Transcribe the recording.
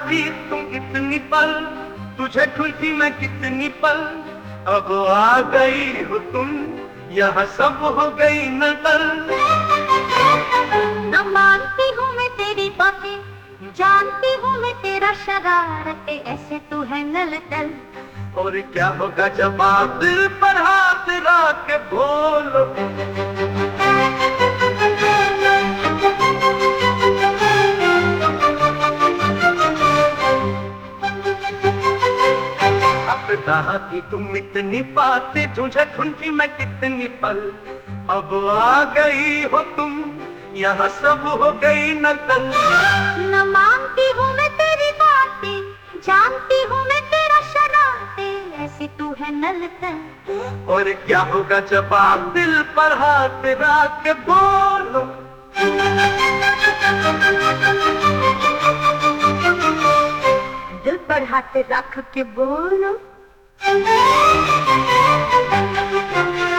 थी तुम इतनी पल, तुझे ढूंढी मैं कितनी पल, अब आ गई हो तुम, यहाँ सब हो गई नकल। न मानती हूँ मैं तेरी बातें, जानती हूँ मैं तेरा शरारते, ऐसे तू है नल तल। और क्या होगा जब आप दिल पर हाथ रख के बोलो, कहा थी तुम इतनी बातें, तुझे ढूंढी मैं कितनी पल, अब आ गई हो तुम, यहाँ सब हो गई नकल। न मानती हूँ मैं तेरी बातें, जानती हूँ मैं तेरा शरारते, ऐसे तू है नल तल। और क्या होगा जब आप दिल पर हाथ रख के बोलो, दिल पर हाथ रख के बोलो।